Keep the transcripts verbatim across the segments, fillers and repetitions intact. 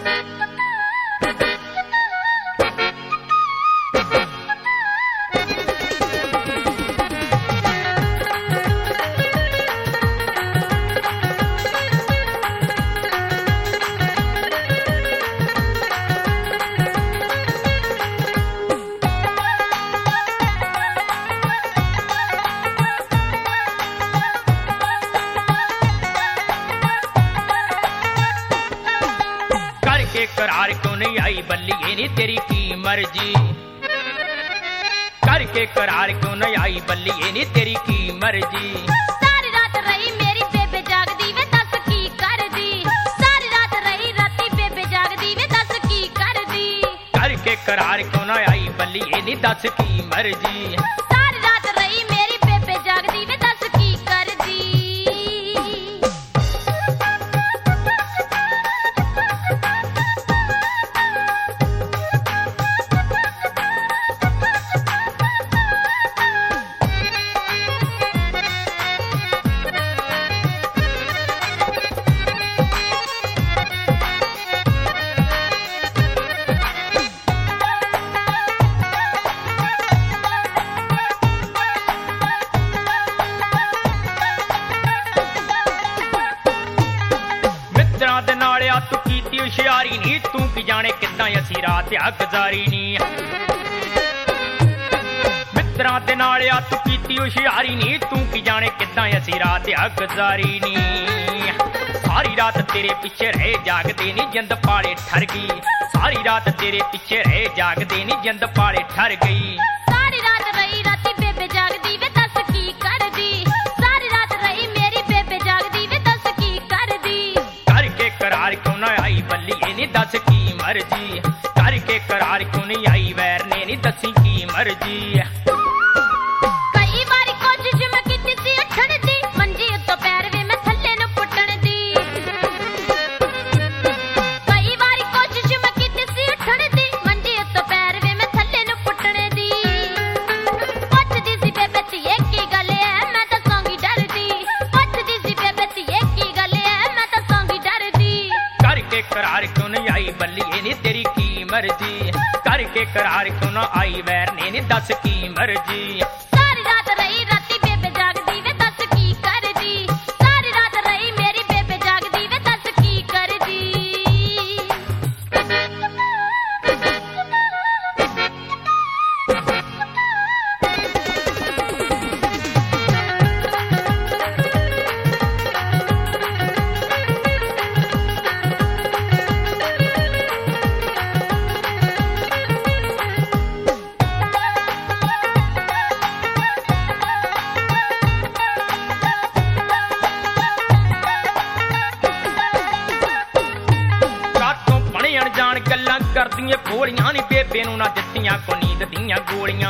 करार क्यों नहीं आई बल्लिए नी तेरी की मर्जी, करके करार क्यों नहीं आई बल्लिए नी तेरी की मर्जी। सारी रात रही मेरी बेबे जागदी वे दस की कर दी, सारी रात रही राती बेबे जागदी वे दस की कर दी, करके करार क्यों नहीं आई बल्लिए नी दस की मर्जी। सारी रात रही मेरी बेबे जागदी वे दस की कर दी। तू कीती हुशियारी नी तू की जाने कितना असी रात आ गुजारी नी, मित्रा दे नाल आ तू कीती हुशियारी नी तू की जाने कितना असी रात आ गुजारी नी। सारी रात तेरे पीछे रहे जागदे नी जिंद पाले ठर गई, सारी रात तेरे पीछे रहे जागदे नी जिंद पाले ठर गई। सारी रात रही राती बेबे जागदी वे दस की कर दी, सारी रात रही मेरी बेबे जागदी वे दस की कर दी, करके करार क्यों न आई बल्लिए नी दस की मर्जी, करके करार क्यों नहीं आई वैर ने नी दसी की मर्जी। कई बारी कोशिश मैं कीती सी उठण दी, मंजी उत्तों पैर वे मैं थल्ले नु पुੱਟਣ दी, कई बारी कोशिश मैं कीती सी उठण दी, मंजी उत्तों पैर वे मैं थल्ले नु पुੱਟਣ दी। पुੱਛਦੀ ਸੀ ਬੇਬੇ ਧੀਏ ਕੀ ਗੱਲ ਐ ਮੈਂ ਤਾਂ ਸੌਂਗੀ ਡਰਦੀ, ਪੁੱਛਦੀ ਸੀ ਬੇਬੇ ਧੀਏ ਕੀ ਗੱਲ ਐ ਮੈਂ ਤਾਂ ਸੌਂਗੀ ਡਰਦੀ, करके करार क्यों नहीं आई बल्लिए नी तेरी की मर्जी, करके करार क्यों न आई वैर ने नी दस की मर्जी। सारी रात रही राती बेबे जागदी वे दस की कर दी, सारी रात रही मेरी बेबे जागदी वे दस की कर दी। जान गल्लां करदियां भोलियां नी बेबे नूं ना दित्तियां को नींद दियां गोलियां,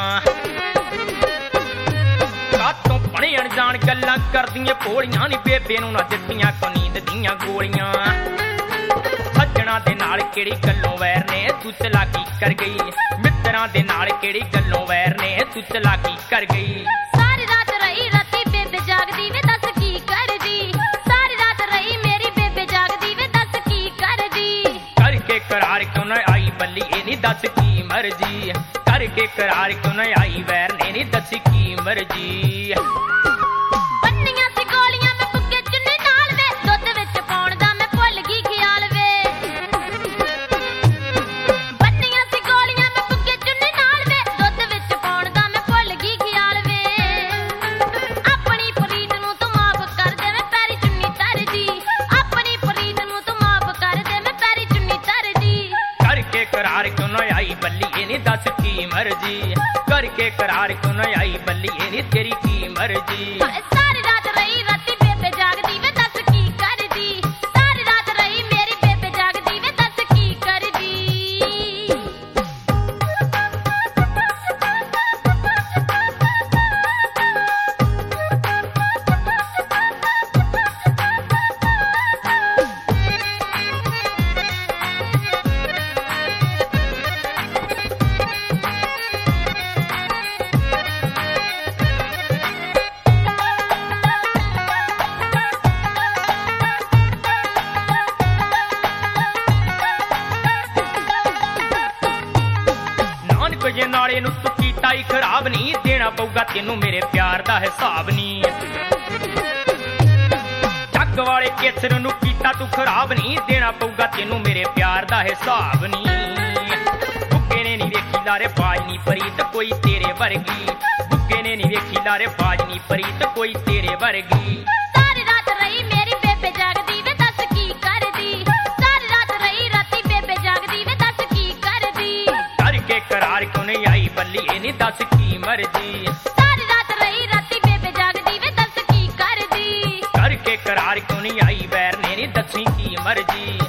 कातों बड़े अनजान गल्लां करदियां भोलियां नी बेबे नूं ना दित्तियां को नींद दियां गोलियां। सज्जणा दे नाल केड़ी गल्लों वैर ने तू चलाकी कर गई, मित्तरां दे नाल केड़ी गल्लों वैर ने तू चलाकी कर गई। सारी रात रही राती बेबे जागदी वे दस की कर दी, सारी रात रही मेरी बेबे जागदी वे दस की कर दी, करके करार क्यों न आई बल्लिए नी दस की मर्जी, करके करार क्यों न आई वैर ने नी दस की मर्जी। ਬੰਨੀਆਂ ਸੀ ਗੋਲੀਆਂ ਮੈਂ ਪੁੱਗੇ ਚੁੰਨੀ ਨਾਲ ਵੇ, ਦੁੱਧ ਵਿੱਚ ਪਾਉਣ ਦਾ ਮੈਂ ਭੁੱਲ ਗਈ ਖਿਆਲ ਵੇ, ਬੰਨੀਆਂ ਸੀ ਗੋਲੀਆਂ ਮੈਂ ਪੁੱਗੇ ਚੁੰਨੀ ਨਾਲ ਵੇ, ਦੁੱਧ ਵਿੱਚ ਪਾਉਣ ਦਾ ਮੈਂ ਭੁੱਲ ਗਈ ਖਿਆਲ ਵੇ, ਆਪਣੀ ਫਰੀਦ ਨੂੰ ਤੂੰ ਮਾਫ ਕਰ ਦੇ ਮੈਂ ਪੈਰੀ ਚੁੰਨੀ ਤਰਦੀ, ਆਪਣੀ ਫਰੀਦ ਨੂੰ ਤੂੰ ਮਾਫ ਕਰ ਦੇ ਮੈਂ ਪੈਰੀ ਚੁੰਨੀ ਤਰਦੀ, करके करार क्यों न आई बल्लिए नी दस की मर्जी, करके करार क्यों न आई बल्लिए नी तेरी की मर्जी। सारी रात रही राती बेबे जागदी वे दस की कर दी, सारी रात रही मेरी बेबे जागदी वे दस की कर दी। ਜੇ ਨਾਲੇ ਨੂੰ ਤੂੰ ਕੀਤਾ ਹੀ ਖਰਾਬ ਨਹੀਂ ਦੇਣਾ ਪਊਗਾ ਤੈਨੂੰ ਮੇਰੇ ਪਿਆਰ ਦਾ ਹਿਸਾਬ ਨਹੀਂ ਜੱਗ ਵਾਲੇ ਕੇਸਰ ਨੂੰ ਕੀਤਾ ਤੂੰ ਖਰਾਬ ਨਹੀਂ ਦੇਣਾ ਪਊਗਾ ਤੈਨੂੰ ਮੇਰੇ ਪਿਆਰ ਦਾ ਹਿਸਾਬ ਨਹੀਂ ਬੁੱਗੇ ਨੇ ਨਹੀਂ ਵੇਖੀ ਲਾਰੇ ਬਾਜ ਨਹੀਂ ਪ੍ਰੀਤ ਕੋਈ ਤੇਰੇ ਵਰਗੀ ਬੁੱਗੇ ਨੇ ਨਹੀਂ ਵੇਖੀ ਲਾਰੇ ਬਾਜ ਨਹੀਂ ਪ੍ਰੀਤ ਕੋਈ ਤੇਰੇ ਵਰਗੀ ਸਾਰੀ ਰਾਤ ਰਹੀ ਮੇਰੀ ਬੇਬੇ ਜਾਗਦੀ ਵੇ ਦੱਸ ਕੀ ਕਰਦੀ ਸਾਰੀ ਰਾਤ ਰਹੀ ਰਾਤੀ ਬੇਬੇ ਜਾਗਦੀ ਵੇ ਦੱਸ ਕੀ ਕਰਦੀ ਕਰਕੇ ਕਰਾਰ ਕਿਉਂ ਨਹੀਂ ਆਈ ਬੱਲੀਏ ਨੀ ਦੱਸ ਕੀ ਮਰਜੀ ਸਾਰੀ ਰਾਤ ਰਹੀ ਰਾਤੀ ਬੇਬੇ ਜਾਗਦੀ ਵੇ ਦੱਸ ਕੀ ਕਰਦੀ ਕਰਕੇ ਕਰਾਰ ਕਿਉਂ ਨਹੀਂ ਆਈ ਵੈਰ ਨੇ ਨੀ ਦੱਸੀ ਕੀ ਮਰਜੀ